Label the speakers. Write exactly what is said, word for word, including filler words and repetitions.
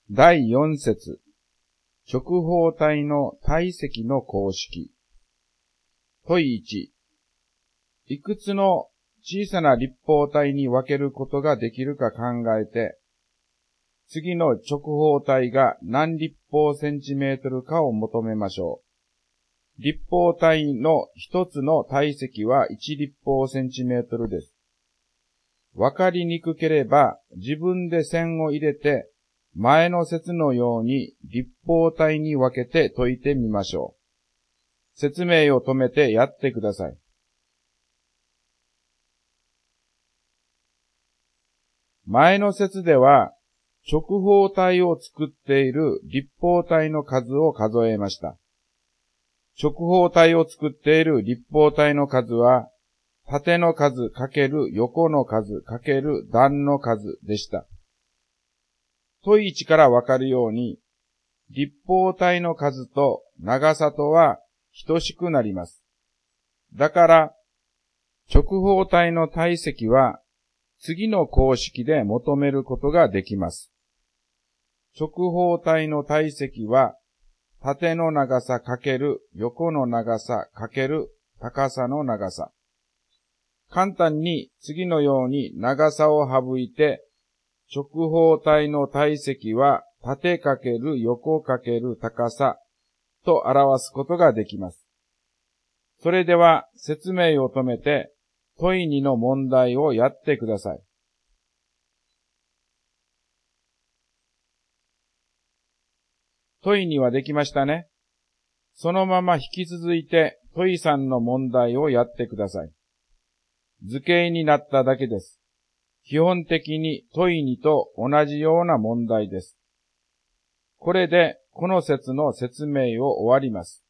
Speaker 1: だいよん節、直方体の体積の公式。問いいち、いくつの小さな立方体に分けることができるか考えて、次の直方体が何立方センチメートルかを求めましょう。立方体の一つの体積はいち立方センチメートルです。わかりにくければ自分で線を入れて前の説のように立方体に分けて解いてみましょう。説明を止めてやってください。前の説では直方体を作っている立方体の数を数えました。直方体を作っている立方体の数は縦の数かける横の数かける段の数でした。問いいちからわかるように、立方体の数と長さとは等しくなります。だから、直方体の体積は次の公式で求めることができます。直方体の体積は縦の長さかける横の長さかける高さの長さ。簡単に次のように長さを省いて、直方体の体積は縦かける横かける高さと表すことができます。それでは説明を止めて問いにの問題をやってください。問いにはできましたね。そのまま引き続いて問いさんの問題をやってください。図形になっただけです。基本的に問いにと同じような問題です。これでこの説の説明を終わります。